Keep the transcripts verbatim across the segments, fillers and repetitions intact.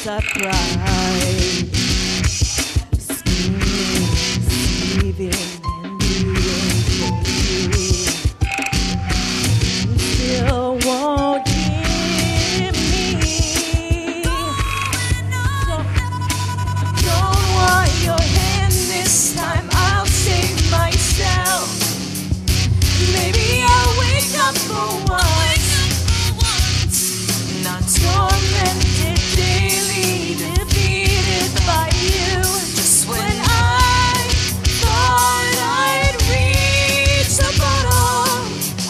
tears I cried, scheming, deceiving, and bleeding for you. You still won't give me. So I don't want your hand this time. I'll save myself. Maybe I'll wake up for once. Not tormented daily, defeated by you. Just when I thought I'd reach the bottom,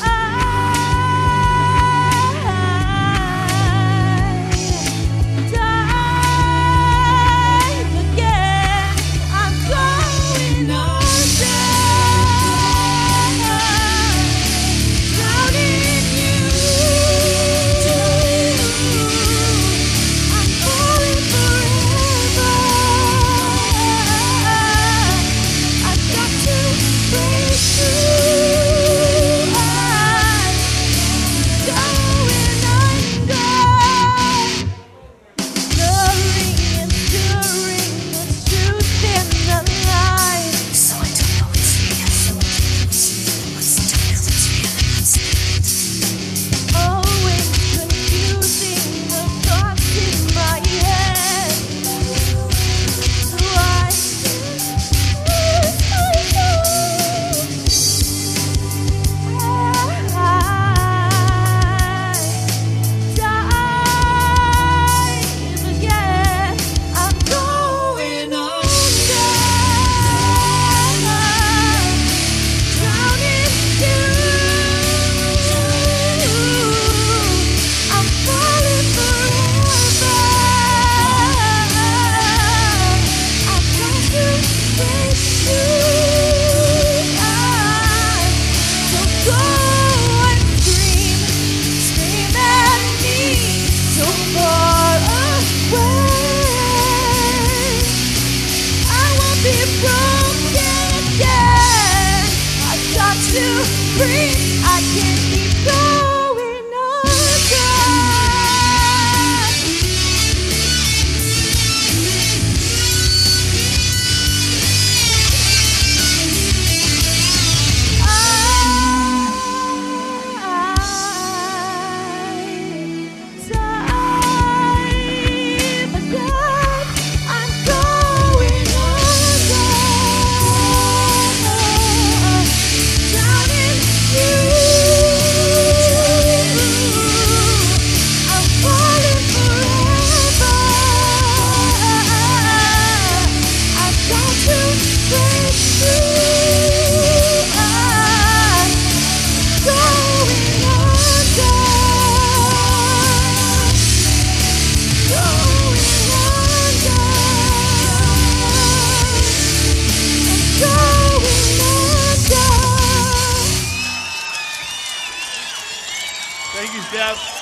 I dive again. I'm going under, drowning you. Breathe, I can't keep going under. Thank you, Steph.